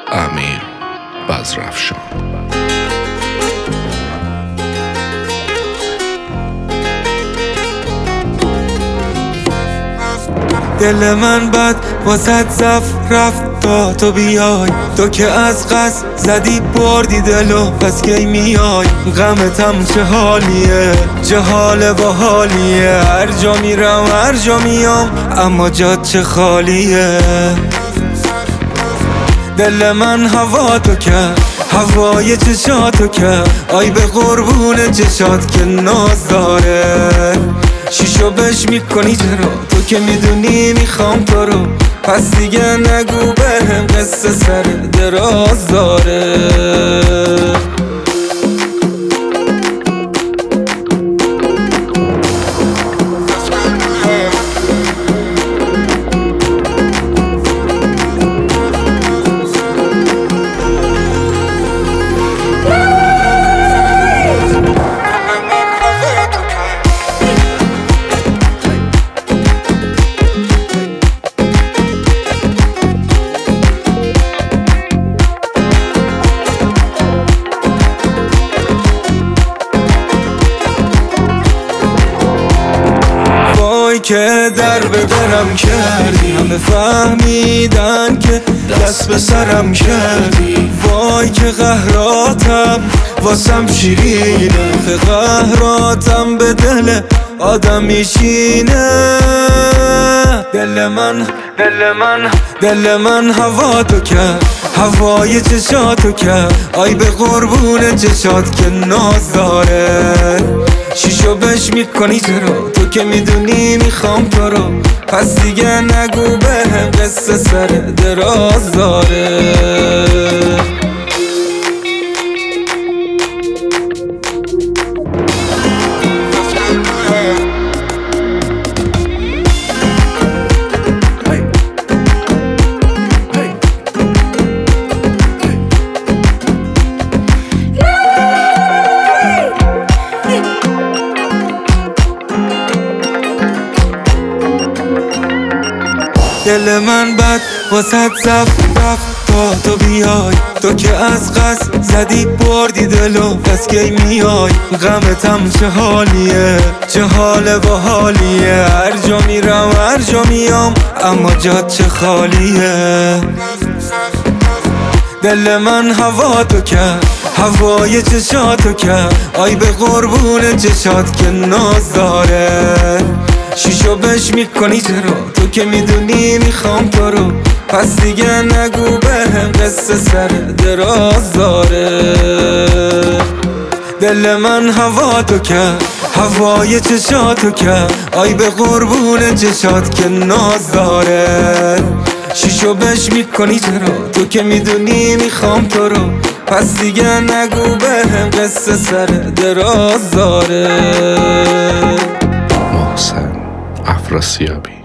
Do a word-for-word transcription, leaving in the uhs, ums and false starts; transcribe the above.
امیر بزرافشان. دل من بد واسد زف رفت تا تو بیای، تو که از قصد زدی بردی دلو، پس کی میای؟ غمتم چه حالیه، چه حال با حالیه، هر جا میرم هر جا میام اما جات چه خالیه. دل من هوا تو کرد، هوای چشاتو کرد، آی به قربون چشات که ناز داره. شیشو بش میکنی چرا؟ تو که میدونی میخوام تو رو، پس دیگه نگو بهم قصه سر دراز داره. که در به درم کردی، همه فهمیدن که دست به سرم کردی. وای که قهراتم واسم شیرینه، که قهراتم به دل آدم میشینه. دل من دل من دل من هوا تو کرد، هوای چشاتو کرد، آی به قربون چشات که ناز داره. شیشو بش میکنی چرا؟ تو که میدونی میخوام تو رو، پس دیگه نگو بهم قصه سر دراز داره. دل من بد واسد زف رفت تا تو بیای، تو که از قصد زدی بردی دلو، پس کی میای؟ غمتم چه حالیه، چه حال با حالیه، هر جا میرم هر جا میام اما جات چه خالیه. دل من هوا تو کرد، هوای چشاتو کرد، آی به قربون چشات که ناز داره. شیشو بش میکنی چرا؟ تو که میدونی میخوام تو رو، پس دیگه نگو بهم قصه سر دراز داره. دل من هوا تو کرد، هوای چشاتو کرد، آی به قربون چشات که ناز داره. شیشو بش میکنی چرا؟ تو که میدونی میخوام تو رو، پس دیگه نگو بهم قصه سر دراز داره. محسن افراسیابی.